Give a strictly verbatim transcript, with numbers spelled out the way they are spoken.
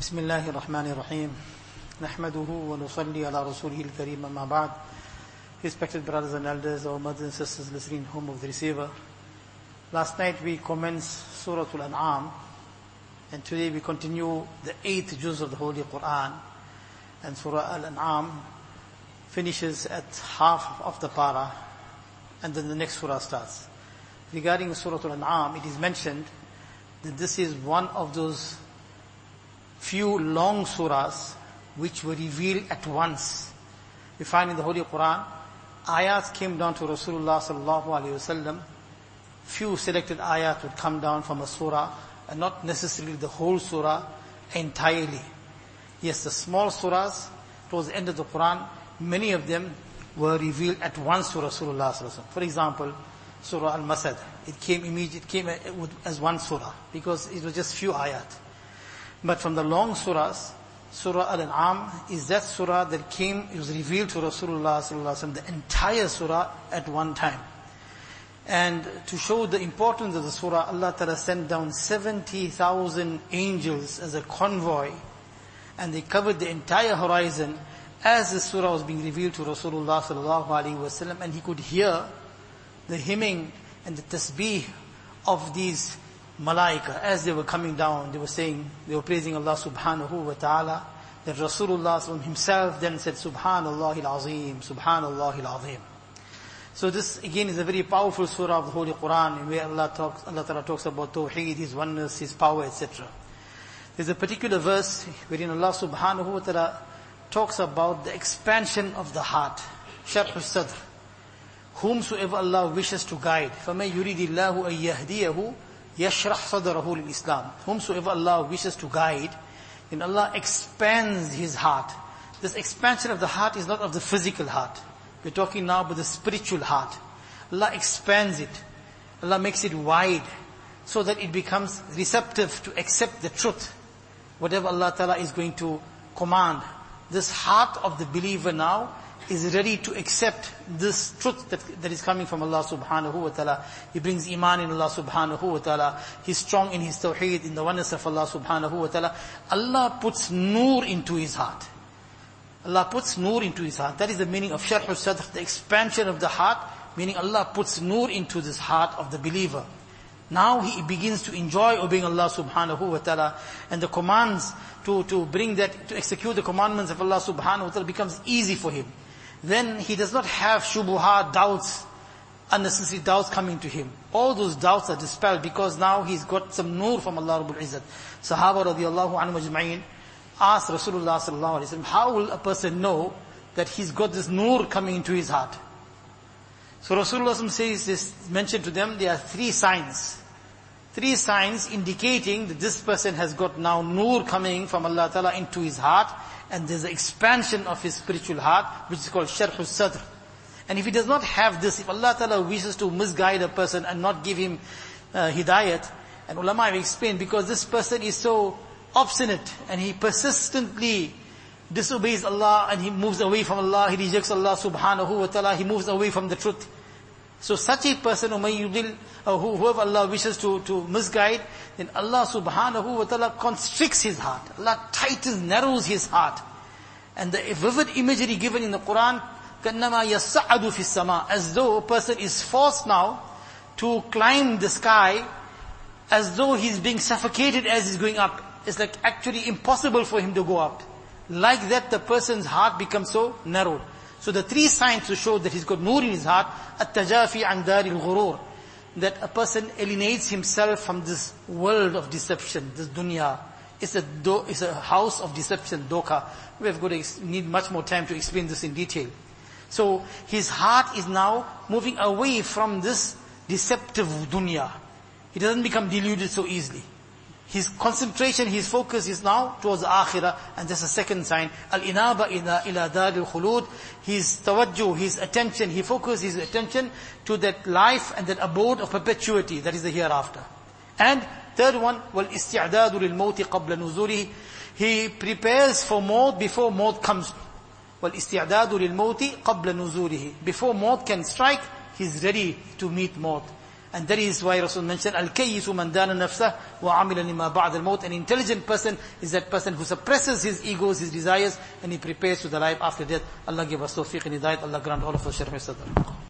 بسم الله الرحمن الرحيم نحمده ونصلي على رسوله الكريم أما بعد. Respected brothers and elders, our mothers and sisters listening home of the receiver. Last night we commenced Surah Al-An'am, and today we continue the eighth juz of the Holy Quran. And Surah Al-An'am finishes at half of the para, and then the next surah starts. Regarding Surah Al-An'am, it is mentioned that this is one of those few long surahs which were revealed at once. We find in the Holy Quran, ayats came down to Rasulullah sallallahu alaihi wasallam. Few selected ayat would come down from a surah, and not necessarily the whole surah entirely. Yes, the small surahs towards the end of the Quran, many of them were revealed at once to Rasulullah sallallahu alaihi wasallam. For example, Surah Al-Masad, it came immediate, it came as one surah because it was just few ayat. But from the long surahs, Surah Al-An'am is that surah that came, it was revealed to Rasulullah sallallahu alaihi wasallam, the entire surah at one time. And to show the importance of the surah, Allah Ta'ala sent down seventy thousand angels as a convoy, and they covered the entire horizon as the surah was being revealed to Rasulullah sallallahu alaihi wasallam, and he could hear the hymning and the tasbih of these malaika as they were coming down. They were saying, they were praising Allah subhanahu wa ta'ala. That Rasulullah himself then said, Subhanallah al-Azim, Subhanallah al-Azim. So this again is a very powerful surah of the Holy Quran, where Allah talks, Allah Ta'ala talks about Tawheed, His oneness, His power, et cetera. There's a particular verse wherein Allah subhanahu wa ta'ala talks about the expansion of the heart. Sharh al-Sadr. Whomsoever Allah wishes to guide. فَمَنْ يُرِيدِ اللَّهُ أَنْ يَهْدِيَهُ يَشْرَحْ صَدْرَهُ لِلْإِسْلَامِ. Whomsoever Allah wishes to guide, then Allah expands his heart. This expansion of the heart is not of the physical heart. We're talking now about the spiritual heart. Allah expands it. Allah makes it wide so that it becomes receptive to accept the truth. Whatever Allah Ta'ala is going to command. This heart of the believer now is ready to accept this truth that, that is coming from Allah subhanahu wa ta'ala. He brings iman in Allah subhanahu wa ta'ala. He's strong in his tawheed, in the oneness of Allah subhanahu wa ta'ala. Allah puts nur into his heart. Allah puts nur into his heart. That is the meaning of Sharh al-Sadr, the expansion of the heart, meaning Allah puts nur into this heart of the believer. Now he begins to enjoy obeying Allah subhanahu wa ta'ala, and the commands to, to bring that, to execute the commandments of Allah subhanahu wa ta'ala becomes easy for him. Then he does not have shubuhat, doubts, unnecessary doubts coming to him. All those doubts are dispelled because now he's got some nur from Allah Rabbul Izzat. Sahaba radiallahu anhu ajma'in asked Rasulullah sallallahu alaihi wasallam, how will a person know that he's got this nur coming into his heart? So Rasulullah says this, mentioned to them, there are three signs. Three signs indicating that this person has got now nur coming from Allah Ta'ala into his heart, and there's an expansion of his spiritual heart, which is called Sharh al-Sadr. And if he does not have this, if Allah Ta'ala wishes to misguide a person and not give him uh, hidayat, and ulama have explained, because this person is so obstinate, and he persistently disobeys Allah, and he moves away from Allah, he rejects Allah subhanahu wa ta'ala, he moves away from the truth. So such a person, or whoever Allah wishes to, to misguide, then Allah subhanahu wa ta'ala constricts his heart. Allah tightens, narrows his heart. And the vivid imagery given in the Quran, كَأَنَّمَا يَسَّعَدُ فِي السَّمَاءِ, as though a person is forced now to climb the sky, as though he's being suffocated as he's going up. It's like actually impossible for him to go up. Like that, the person's heart becomes so narrow. So the three signs to show that he's got nur in his heart, at-tajafi an daril ghurur, that a person alienates himself from this world of deception, this dunya. It's a do, it's a house of deception, doka. We have got to ex- need much more time to explain this in detail. So his heart is now moving away from this deceptive dunya. He doesn't become deluded so easily. His concentration, his focus is now towards the akhirah, and that's the second sign. Al-inaba ila, ila daril khulud. His tawajjuh, his attention, he focuses his attention to that life and that abode of perpetuity, that is the hereafter. And third one, wal-isti'adadu lil-mawti qabla nuzurihi. He prepares for maut before maut comes. Wal-isti'adadu lil-mawti qabla nuzurihi. Before maut can strike, he's ready to meet maut. And that is why Rasul mentioned, Al-Kayyisu man dana nafsah wa amila lima ba'd al-maut. An intelligent person is that person who suppresses his egos, his desires, and he prepares to the life after death. Allah give us tawfiq and hidayat. Allah grant all of us sharaf sadr.